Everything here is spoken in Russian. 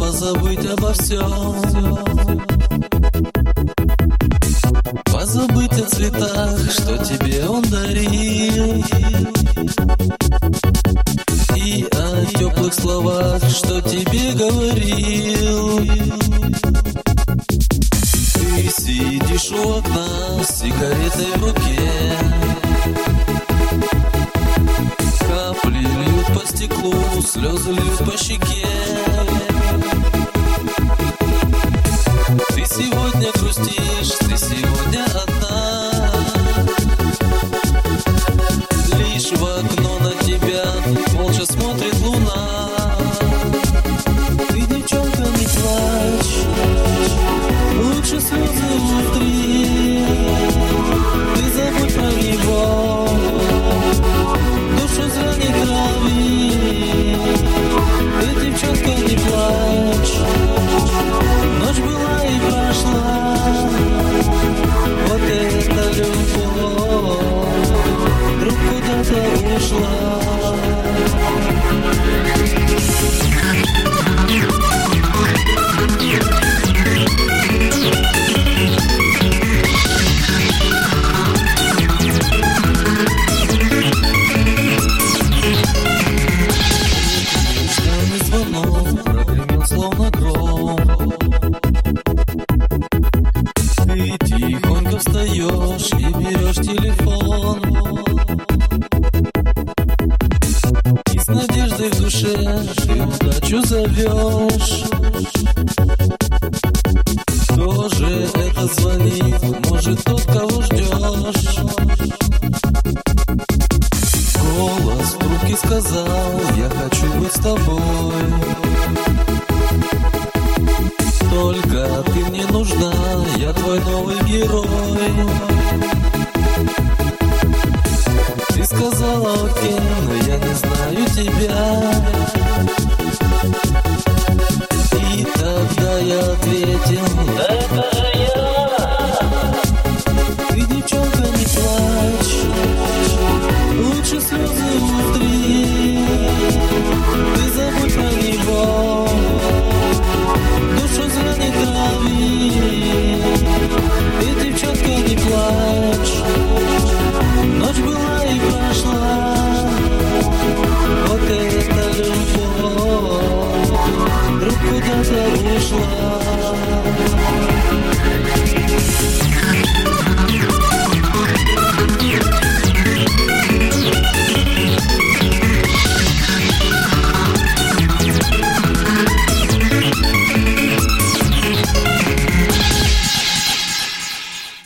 позабыть обо всем, позабыть о цветах, что тебе он дарил, и о теплых словах, что тебе говорил. Ты сидишь у окна с сигаретой в руке, капли льют по стеклу, слезы льют по щеке. Ты сегодня грустишь, ты сегодня одна, лишь в окно на тебя молча смотрит луна. Ты, девчонка, не плачь, лучше слезы внутри. Ты забудь про него, душу зря не трави. Ты, девчонка, не плачь, ночь была и прошла. Вот эта любовь вдруг куда-то ушла. Прогремел словно гром. Ты тихонько встаешь и берешь телефон, и с надеждой в душе ты удачу зовешь. Кто же это звонит? Может, тот, кого ждешь? Голос в трубке сказал: я хочу быть с тобой. Только ты мне нужна, я твой новый герой. Ты сказала окей, но я не знаю тебя. И тогда я ответил: